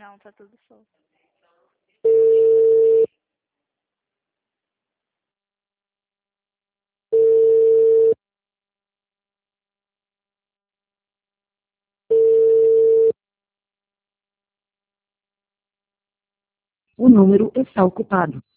Não, tá tudo solto. O número está ocupado.